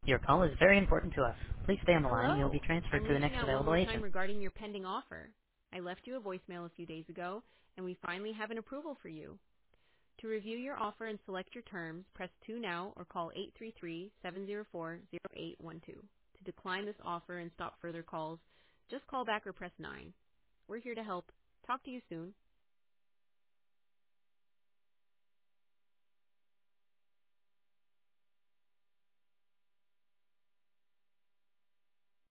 Your call is very important to us. Please stay on the line and you'll be Hello. transferred I'm to the reaching next out one available more time agent. regarding your pending offer. I left you a voicemail a few days ago, and we finally have an approval for you. To review your offer and select your terms, press 2 now or call 833-704-0812. To decline this offer and stop further calls, just call back or press 9. We're here to help. Talk to you soon.